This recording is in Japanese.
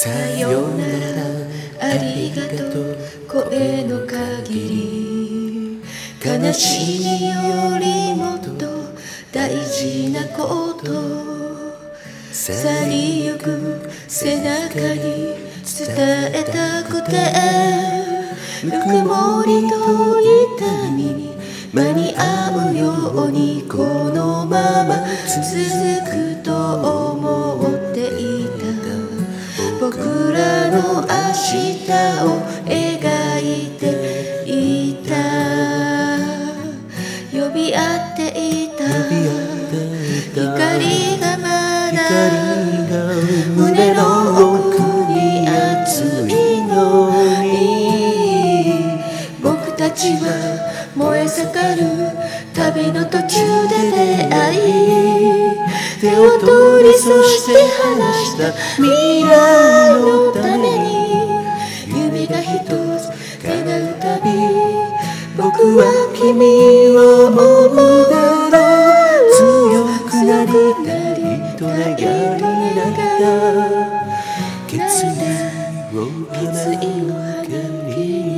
さよならありがとう声の限り、悲しみよりもっと大事なこと、去りゆく背中に伝えたくて、ぬくもりと痛みに間に合うようにこのまま続くと思っていた。僕らの明日を描いていた、呼び合っていた。光がまだ胸の奥に熱いのに、僕たちは燃え盛る旅の途中で出会い、手を取りそして離した未来のために、夢が一つ叶うたび僕は君を思うだろう。強くなり隣になった決意を花の陰に